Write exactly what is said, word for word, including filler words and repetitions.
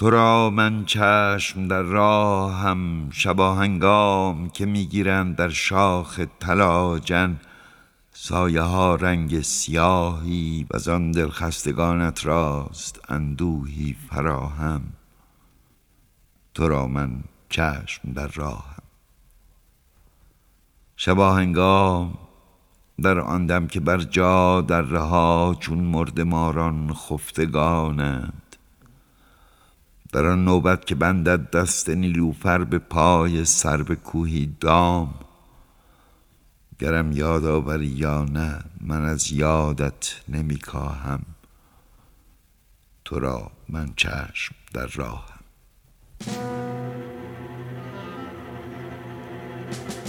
تو را من چشم در راهم، شباهنگام که میگیرند در شاخ طلاجن سایه ها رنگ سیاهی، و زان دلخستگانت راست اندوهی فراهم. تو را من چشم در راهم. شباهنگام در آن دم که بر جا در رها چون مردماران خفتگانند، در آن نوبت که بندد دست نیلوفر به پای سرو کوهی دام، گرم یاد آوری یا نه من از یادت نمی کاهم. تو را من چشم در راهم.